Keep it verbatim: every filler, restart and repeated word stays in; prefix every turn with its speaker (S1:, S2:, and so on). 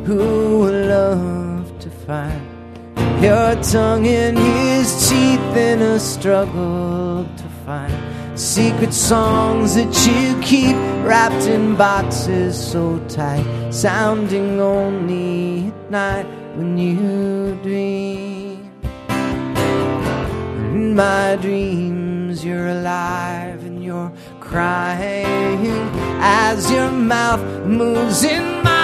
S1: who would love to find your tongue in his teeth in a struggle to find secret songs that you keep wrapped in boxes so tight, sounding only at night when you dream. In my dreams you're alive and you're crying as your mouth moves in my